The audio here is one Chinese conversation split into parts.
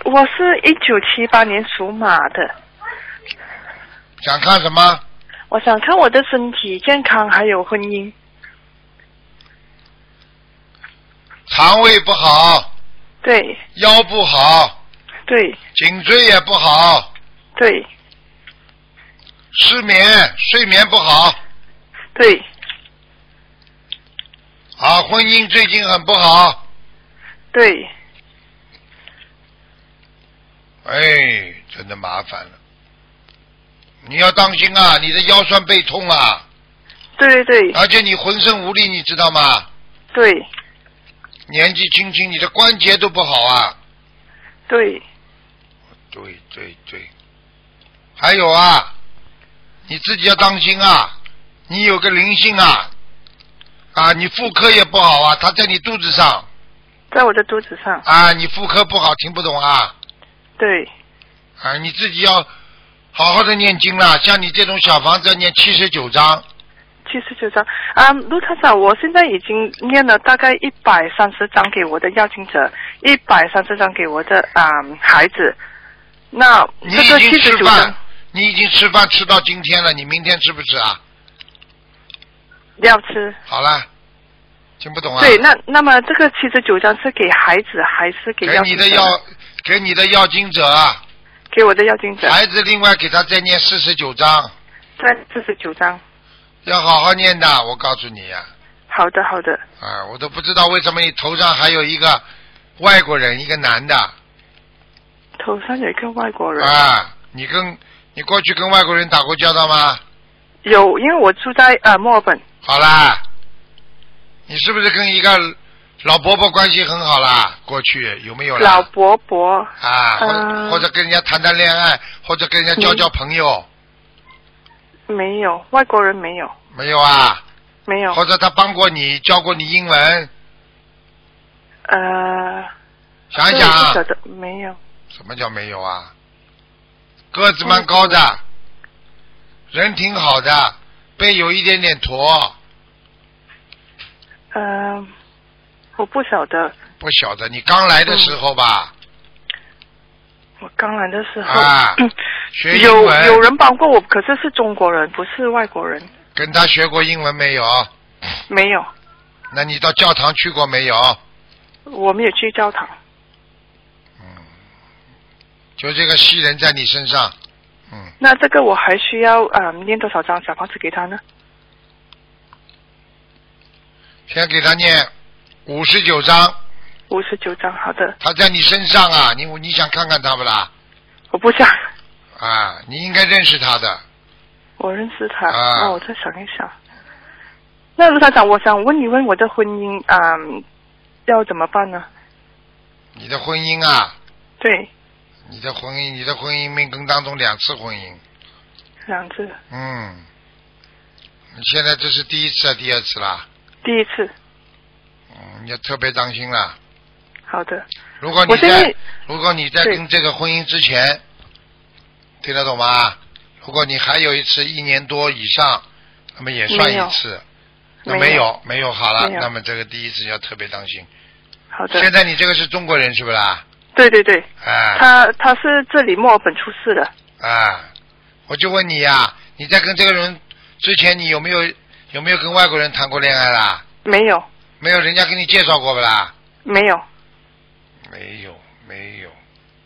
我是1978年属马的。 想看什么？ 我想看我的身体健康还有婚姻。 肠胃不好。 对。 腰不好。 对。 颈椎也不好。 对。 失眠，睡眠不好。 对。 婚姻最近很不好。 对。 真的麻烦了。你要当心啊，你的腰酸背痛啊。 对对。 而且你浑身无力，你知道吗？ 对。 年纪轻轻，你的关节都不好啊。 对。 对。还有啊，你自己要当心啊，你有个灵性啊。你妇科也不好啊，它在你肚子上。 在我的肚子上。 你妇科不好，听不懂啊？ 对。 你自己要好好的念经啦，像你这种小房子要念79章。 79章。卢台长，我现在已经念了大概130章给我的要经者，130章给我的孩子。那你已经吃饭，你已经吃饭吃到今天了，你明天吃不吃啊？ 要吃。 好了，听不懂啊？ 对，那么这个79章是给孩子还是给要经者？ 给你的要经者啊。 给我的要经者。 孩子另外给他再念49章。 再49章。 要好好念的，我告诉你呀。 好的好的。 我都不知道为什么你头上还有一个外国人，一个男的。 头上有一个外国人。 你过去跟外国人打过交道吗？ 有，因为我住在墨尔本。 好啦，你是不是跟一个老伯伯关系很好啦？过去有没有啦？ 老伯伯。 或者跟人家谈谈恋爱，或者跟人家交朋友。 没有，外国人没有。 没有啊？ 没有。 或者他帮过你，教过你英文？想想啊。 没有。 什么叫没有啊？个子蛮高的，人挺好的，背有一点点驼。 我不晓得。 不晓得，你刚来的时候吧？ 我刚来的时候。 学英文。 有人帮过我，可是是中国人，不是外国人。 跟他学过英文没有？ 没有。 那你到教堂去过没有？ 我没有去教堂。 就这个西人在你身上。 那这个我还需要念多少张小房子给他呢？ 先给他念59章。 59章，好的。 他在你身上啊，你想看看他不啦？ 我不想。 你应该认识他的。 我认识他。那我再想一想。那卢台长，我想问一问我的婚姻要怎么办呢？ 你的婚姻啊？ 对。 你的婚姻命根当中2次婚姻。 2次。 你现在这是第1次还是第2次啦？ 第1次。 你要特别当心了。 好的。 如果你在跟这个婚姻之前，听得懂吗？如果你还有一次1年多以上，那么也算1次。那没有好了，那么这个第1次要特别当心。 好的。 现在你这个是中国人是不是啦？ 对对对。他是这里墨尔本出世的。 我就问你呀，你在跟这个人之前，你有没有跟外国人谈过恋爱啦？ 没有。 没有，人家给你介绍过不啦？ 没有。 没有。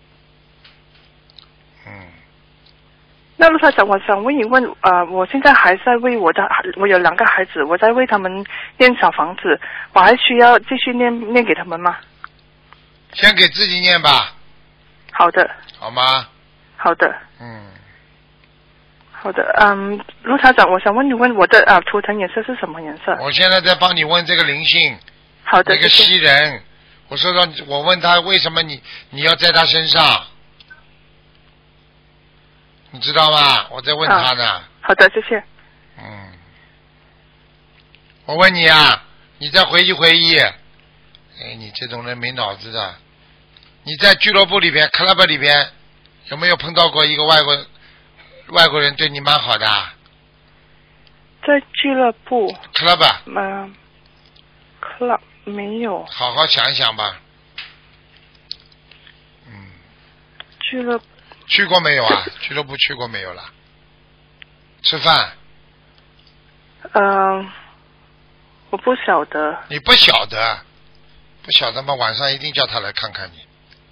那陆台长，我想问一问，我现在还在为我有2个孩子，我在为他们念小房子，我还需要继续念给他们吗？ 先给自己念吧。 好的。 好吗？ 好的。好的，陆台长，我想问一问我的图腾颜色是什么颜色？ 我现在在帮你问这个灵性。 好的。 那个西人，我问他为什么你要在他身上，你知道吗？我在问他呢。 好的，谢谢。 我问你啊，你再回忆回忆。你这种人没脑子的。你在俱乐部里边 club 里边有没有碰到过一个外国人对你蛮好的？ 在俱乐部 club club 没有。 好好想一想吧。 俱乐部去过没有啊？俱乐部去过没有啦？吃饭？ 我不晓得。 你不晓得？不晓得吗？晚上一定叫他来看看你。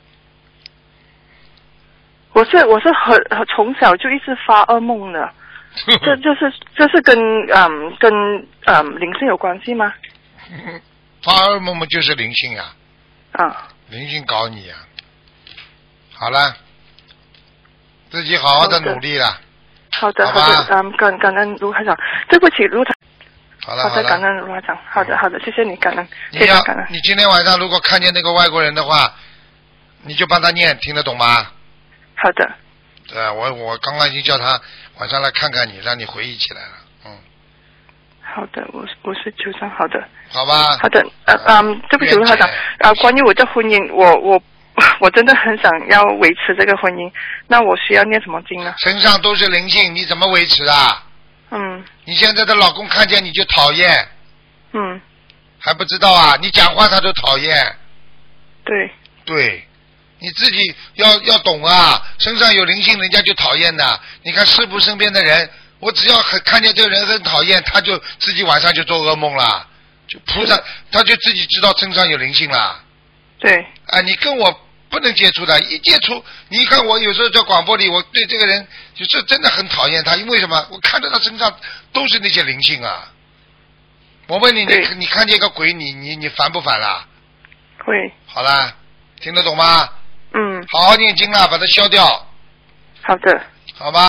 我是很从小就一直发噩梦的，这是跟灵性有关系吗？ 发噩梦嘛就是灵性呀。 啊。 灵性搞你呀。好了，自己好好的努力了。 好的，感恩卢台长，对不起卢台。 好的， 感恩卢台长。好的，谢谢你，感恩。 你今天晚上如果看见那个外国人的话，你就帮他念，听得懂吗？ 好的。 对，我刚刚已经叫他晚上来看看你，让你回忆起来了。 好的，59张，好的。 好吧。 好的，对不起卢台长，关于我的婚姻，我真的很想要维持这个婚姻，那我需要念什么经呢？ 身上都是灵性，你怎么维持啊？你现在的老公看见你就讨厌。还不知道啊？你讲话他都讨厌。对，你自己要懂啊！身上有灵性，人家就讨厌的。你看师父身边的人，我只要看见这个人很讨厌，他就自己晚上就做噩梦了。就菩萨，他就自己知道身上有灵性了。 对。 你跟我不能接触的，一接触，你看我有时候在广播里，我对这个人就是真的很讨厌他，因为什么？我看到他身上都是那些灵性啊。我问你，你看见一个鬼，你烦不烦啦？ 会。 好啦，听得懂吗？好好念经啦，把它消掉。 好的。 好吧。